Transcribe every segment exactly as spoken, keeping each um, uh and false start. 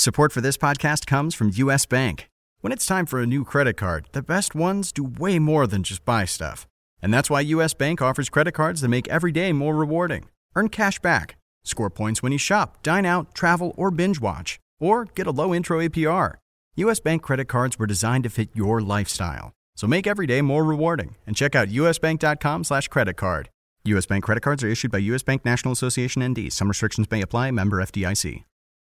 Support for this podcast comes from U S. Bank. When it's time for a new credit card, the best ones do way more than just buy stuff. And that's why U S. Bank offers credit cards that make every day more rewarding. Earn cash back, score points when you shop, dine out, travel, or binge watch, or get a low intro A P R. U S. Bank credit cards were designed to fit your lifestyle. So make every day more rewarding and check out usbank.com slash credit card. U S. Bank credit cards are issued by U S. Bank National Association N D. Some restrictions may apply. Member F D I C.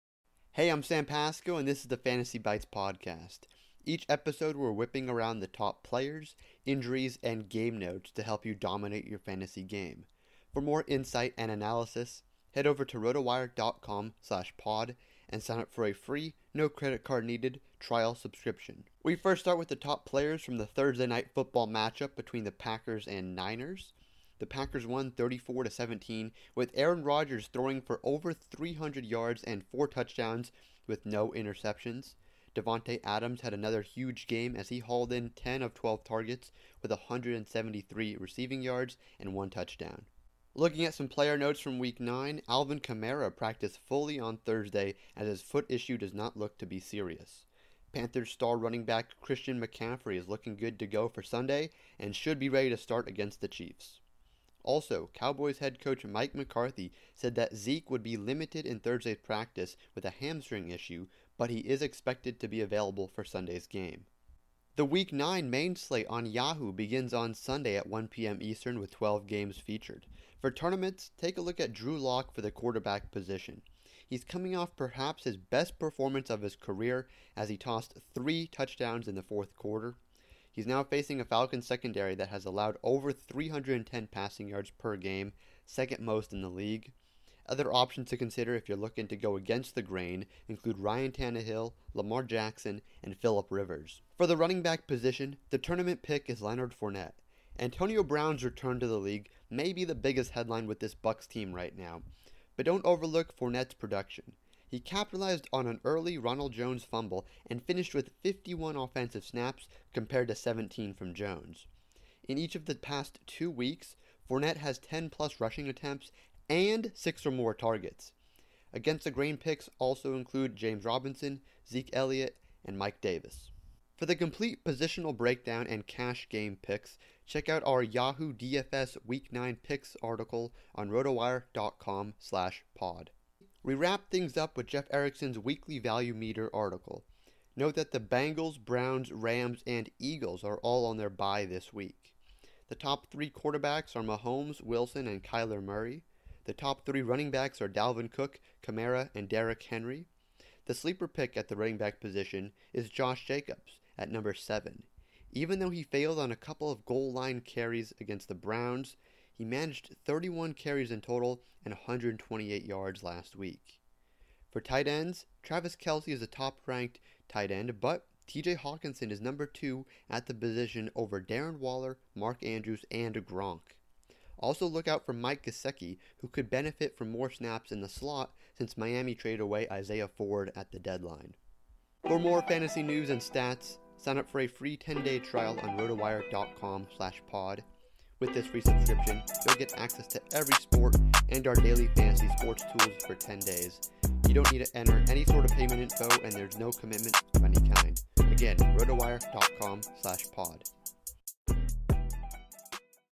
Hey, I'm Sam Pasco, and this is the Fantasy Bites podcast. Each episode, we're whipping around the top players, injuries, and game notes to help you dominate your fantasy game. For more insight and analysis, head over to rotowire.com slash pod and sign up for a free, no credit card needed trial subscription. We first start with the top players from the Thursday night football matchup between the Packers and Niners. The Packers won thirty-four to seventeen, with Aaron Rodgers throwing for over three hundred yards and four touchdowns with no interceptions. Davante Adams had another huge game as he hauled in ten of twelve targets with one hundred seventy-three receiving yards and one touchdown. Looking at some player notes from Week nine, Alvin Kamara practiced fully on Thursday as his foot issue does not look to be serious. Panthers star running back Christian McCaffrey is looking good to go for Sunday and should be ready to start against the Chiefs. Also, Cowboys head coach Mike McCarthy said that Zeke would be limited in Thursday's practice with a hamstring issue, but he is expected to be available for Sunday's game. The Week nine main slate on Yahoo begins on Sunday at one p.m. Eastern with twelve games featured. For tournaments, take a look at Drew Lock for the quarterback position. He's coming off perhaps his best performance of his career as he tossed three touchdowns in the fourth quarter. He's now facing a Falcons secondary that has allowed over three hundred ten passing yards per game, second most in the league. Other options to consider if you're looking to go against the grain include Ryan Tannehill, Lamar Jackson, and Phillip Rivers. For the running back position, the tournament pick is Leonard Fournette. Antonio Brown's return to the league may be the biggest headline with this Bucs team right now, but don't overlook Fournette's production. He capitalized on an early Ronald Jones fumble and finished with fifty-one offensive snaps compared to seventeen from Jones. In each of the past two weeks, Fournette has ten plus rushing attempts and six or more targets. Against the grain picks also include James Robinson, Zeke Elliott, and Mike Davis. For the complete positional breakdown and cash game picks, check out our Yahoo D F S Week nine Picks article on rotowire.com slash pod. We wrap things up with Jeff Erickson's Weekly Value Meter article. Note that the Bengals, Browns, Rams, and Eagles are all on their bye this week. The top three quarterbacks are Mahomes, Wilson, and Kyler Murray. The top three running backs are Dalvin Cook, Kamara, and Derrick Henry. The sleeper pick at the running back position is Josh Jacobs at number seven. Even though he failed on a couple of goal line carries against the Browns, he managed thirty-one carries in total and one hundred twenty-eight yards last week. For tight ends, Travis Kelce is a top-ranked tight end, but T J Hawkinson is number two at the position over Darren Waller, Mark Andrews, and Gronk. Also look out for Mike Gesicki, who could benefit from more snaps in the slot since Miami traded away Isaiah Ford at the deadline. For more fantasy news and stats, sign up for a free ten-day trial on rotowire.com slash pod. With this free subscription, you'll get access to every sport and our daily fantasy sports tools for ten days. You don't need to enter any sort of payment info, and there's no commitment of any kind. Again, rotowire.com slash pod.